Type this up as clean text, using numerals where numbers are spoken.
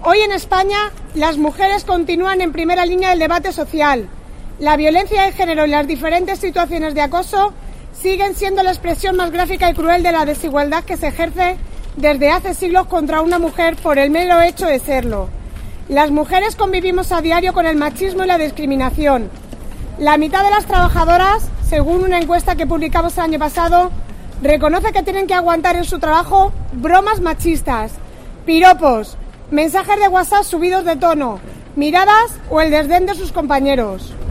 Hoy en España, las mujeres continúan en primera línea del debate social. La violencia de género y las diferentes situaciones de acoso siguen siendo la expresión más gráfica y cruel de la desigualdad que se ejerce desde hace siglos contra una mujer por el mero hecho de serlo. Las mujeres convivimos a diario con el machismo y la discriminación. La mitad de las trabajadoras, según una encuesta que publicamos el año pasado, reconoce que tienen que aguantar en su trabajo bromas machistas, piropos, mensajes de WhatsApp subidos de tono, miradas o el desdén de sus compañeros.